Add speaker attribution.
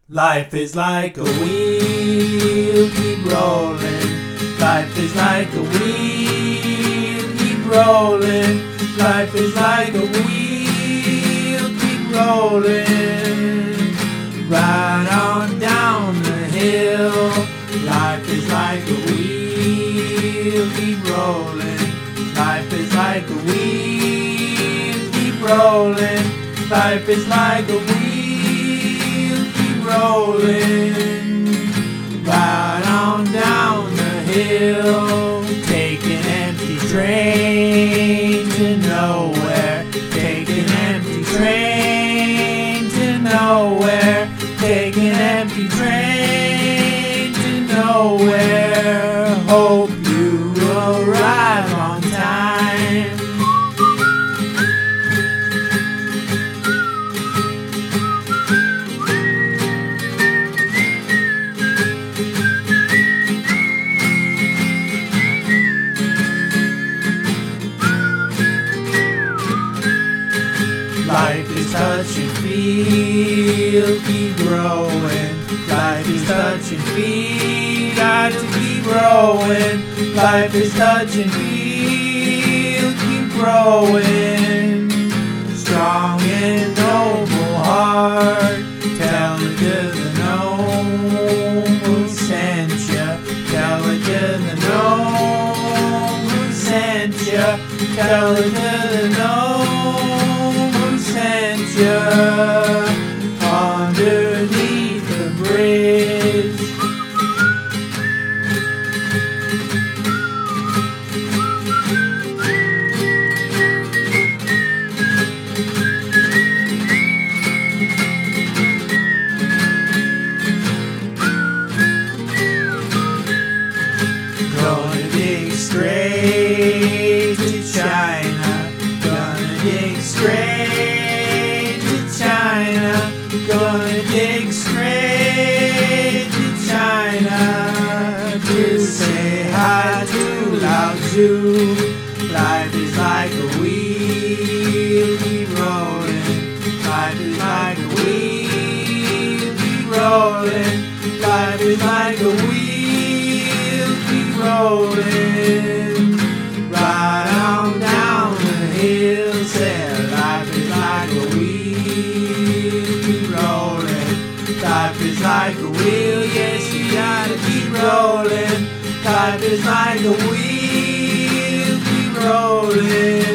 Speaker 1: Life is like a wheel, keep rolling. Life is like a wheel, keep rolling. Life is like a wheel, keep rolling. Right on down the hill. Life is like a wheel, keep rolling. Life is like a wheel, keep rolling. Life is like a wheel, keep rolling. Right on down the hill. Take an empty train to nowhere. Take an empty train to nowhere. Take an empty train to nowhere. Hope you arrive on time. Life is touch and feel, keep growing. Life is touch and feel, got to keep growing. Life is touch and feel, keep growing. Strong and noble heart, tell it to the gnome who sent ya. Tell it to the gnome who sent ya. Tell it to the gnome who sent ya. Underneath the bridge. Gonna dig straight to China. Gonna dig straight to China. Gonna dig straight to China to say hi to Lao Tzu. Life is like a wheel, keep rolling. Life is like a wheel, keep rolling. Life is like a wheel, keep rolling. Right on down the hill, say life is like a wheel, keep rolling. Life is like a wheel, yes you gotta keep rolling. Life is like a wheel, keep rolling.